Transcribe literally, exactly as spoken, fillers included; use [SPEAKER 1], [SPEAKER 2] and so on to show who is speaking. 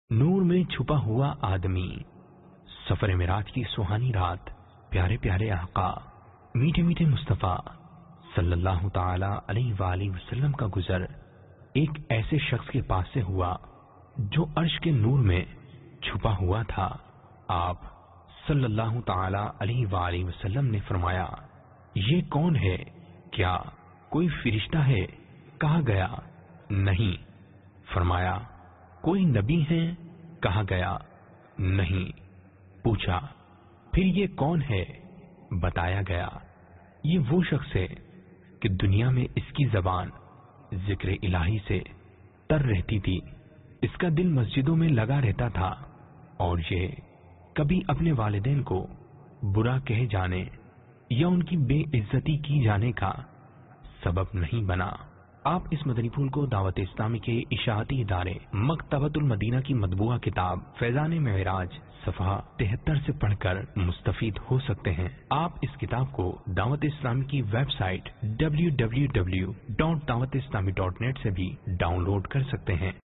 [SPEAKER 1] نور میں چھپا ہوا آدمی، سفر معراج کی سہانی رات، پیارے پیارے آقا میٹھے میٹھے مصطفیٰ صلی اللہ تعالی علیہ وآلہ وسلم کا گزر ایک ایسے شخص کے پاس سے ہوا جو عرش کے نور میں چھپا ہوا تھا۔ آپ صلی اللہ تعالی علیہ وآلہ وسلم نے فرمایا، یہ کون ہے؟ کیا کوئی فرشتہ ہے؟ کہا گیا نہیں۔ فرمایا، کوئی نبی ہے؟ کہا گیا نہیں۔ پوچھا، پھر یہ کون ہے؟ بتایا گیا، یہ وہ شخص ہے کہ دنیا میں اس کی زبان ذکر الہی سے تر رہتی تھی، اس کا دل مسجدوں میں لگا رہتا تھا اور یہ کبھی اپنے والدین کو برا کہے جانے یا ان کی بے عزتی کی جانے کا سبب نہیں بنا۔ آپ اس مدنی پھول کو دعوت اسلامی کے اشاعتی ادارے مکتبۃ المدینہ کی مطبوعہ کتاب فیضان معراج صفحہ تہتر سے پڑھ کر مستفید ہو سکتے ہیں۔ آپ اس کتاب کو دعوت اسلامی کی website W W W dot Dawat Islami dot net سے بھی ڈاؤن لوڈ کر سکتے ہیں۔